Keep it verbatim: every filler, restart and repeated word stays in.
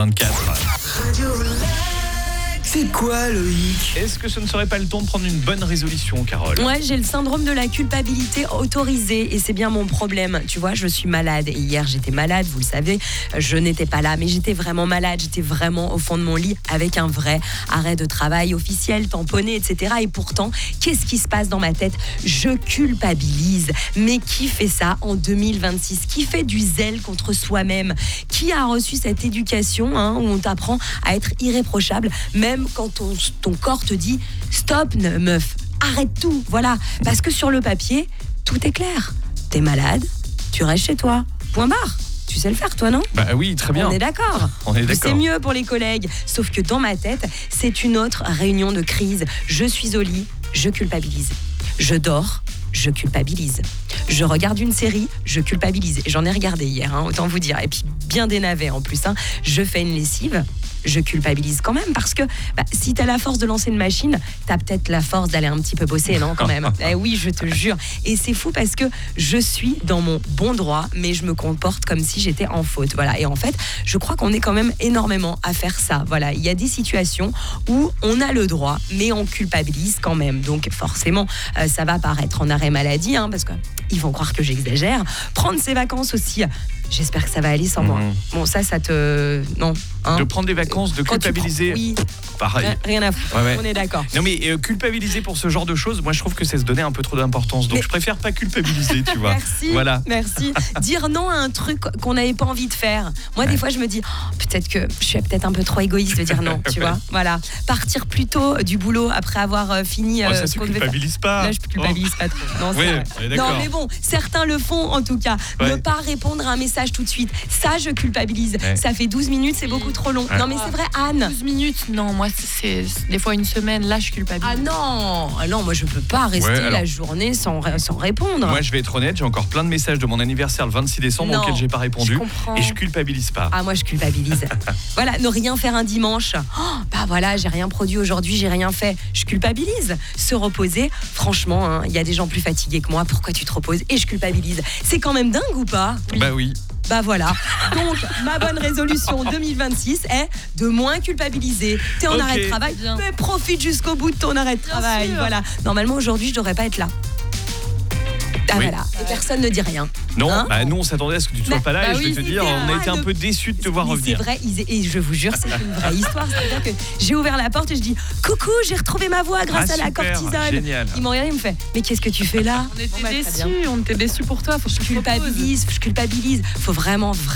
vingt-quatre. C'est quoi, Loïc ? Est-ce que ce ne serait pas le temps de prendre une bonne résolution, Carole ? Ouais, j'ai le syndrome de la culpabilité autorisée et c'est bien mon problème. Tu vois, je suis malade et hier j'étais malade, vous le savez, je n'étais pas là, mais j'étais vraiment malade, j'étais vraiment au fond de mon lit avec un vrai arrêt de travail officiel, tamponné, et cetera. Et pourtant, qu'est-ce qui se passe dans ma tête ? Je culpabilise. Mais qui fait ça en deux mille vingt-six ? Qui fait du zèle contre soi-même ? Qui a reçu cette éducation hein, où on t'apprend à être irréprochable, même quand ton, ton corps te dit stop meuf, arrête tout, voilà, parce que sur le papier tout est clair, t'es malade, tu restes chez toi, point barre. Tu sais le faire toi, non ? Bah oui, très bien. On est d'accord. On est d'accord. C'est mieux pour les collègues, sauf que dans ma tête c'est une autre réunion de crise. Je suis au lit, je culpabilise. Je dors, je culpabilise. Je regarde une série, je culpabilise. Et j'en ai regardé hier, hein, autant vous dire. Et puis bien des navets en plus. Hein. Je fais une lessive, je culpabilise quand même. Parce que bah, si t'as la force de lancer une machine, t'as peut-être la force d'aller un petit peu bosser, non, quand même. Eh oui, je te jure. Et c'est fou parce que je suis dans mon bon droit, mais je me comporte comme si j'étais en faute. Voilà. Et en fait, je crois qu'on est quand même énormément à faire ça. Voilà. Il y a des situations où on a le droit, mais on culpabilise quand même. Donc forcément, euh, ça va paraître en arrêt maladie, hein, parce qu'ils vont croire que j'exagère. Prendre ses vacances aussi, j'espère que ça va aller sans mmh. moi. Bon, ça, ça te... Non. Hein. De prendre des vacances, de Quand culpabiliser. Prends... Oui. Pareil. Rien à foutre, ouais, ouais. On est d'accord. Non mais euh, culpabiliser pour ce genre de choses, moi je trouve que c'est se donner un peu trop d'importance. Donc mais... je préfère pas culpabiliser, tu vois. Merci, voilà. merci. Dire non à un truc qu'on n'avait pas envie de faire. Moi ouais. des fois je me dis, oh, peut-être que je suis peut-être un peu trop égoïste de dire non, tu ouais. vois. Voilà. Partir plus tôt du boulot après avoir euh, fini... Oh, euh, ça se culpabilise pas. Là je culpabilise oh. pas trop. Non, ouais, non mais bon, certains le font en tout cas. Ouais. Ne pas répondre à un message tout de suite. Ça je culpabilise. Ouais. Ça fait douze minutes, c'est beaucoup trop long. Ouais. Non mais c'est vrai Anne. douze minutes, non, moi c'est, c'est des fois une semaine, là je culpabilise. Ah non, ah non, moi je peux pas rester ouais, alors, la journée sans, sans répondre. Moi je vais être honnête, j'ai encore plein de messages de mon anniversaire le vingt-six décembre non, auxquels j'ai pas répondu je et je culpabilise pas. Ah moi je culpabilise. Voilà, ne rien faire un dimanche. Oh, bah voilà, j'ai rien produit aujourd'hui, j'ai rien fait. Je culpabilise. Se reposer, franchement, il hein, y a des gens plus fatigués que moi, pourquoi tu te reposes ? Et je culpabilise. C'est quand même dingue ou pas ? Oui. Bah oui. Bah voilà. Donc, ma bonne résolution deux mille vingt-six est de moins culpabiliser. T'es en okay. arrêt de travail, bien. Mais profite jusqu'au bout de ton arrêt de travail. Voilà. Normalement, aujourd'hui, je devrais pas être là. Ah oui. Voilà. Et personne ne dit rien. Non, hein bah nous on s'attendait à ce que tu ne sois bah, pas là bah et oui, je vais te dire, on a été un peu déçus de te voir mais revenir. C'est vrai, et je vous jure, c'est une vraie histoire. C'est-à-dire que j'ai ouvert la porte et je dis coucou, j'ai retrouvé ma voix grâce ah, à la super, cortisone. Génial. Ils m'ont regardé, ils me fait mais qu'est-ce que tu fais là ? On était bon, bah, déçus, on était déçus pour toi. Faut que je culpabilise, je culpabilise. Faut vraiment, vraiment